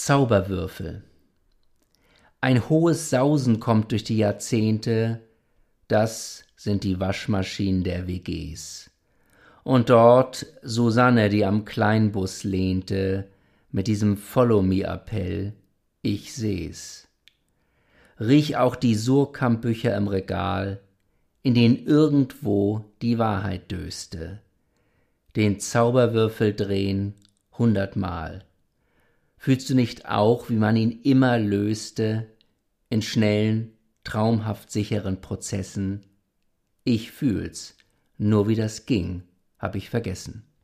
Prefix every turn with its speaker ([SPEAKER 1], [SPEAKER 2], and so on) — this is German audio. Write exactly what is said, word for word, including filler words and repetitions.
[SPEAKER 1] Zauberwürfel. Ein hohes Sausen kommt durch die Jahrzehnte, das sind die Waschmaschinen der W Gs. Und dort Susanne, die am Kleinbus lehnte, mit diesem Follow-me-Appell, ich seh's. Riech auch die Surkamp-Bücher im Regal, in denen irgendwo die Wahrheit döste. Den Zauberwürfel drehen hundertmal. Fühlst du nicht auch, wie man ihn immer löste, in schnellen, traumhaft sicheren Prozessen? Ich fühl's, nur wie das ging, hab ich vergessen.